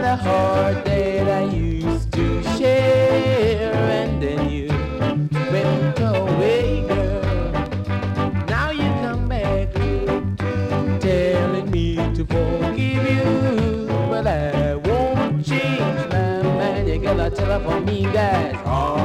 a heart that I used to share, and then you went away, girl. Now you come back telling me to forgive you, but I won't change my mind. You gotta tell her for me, guys.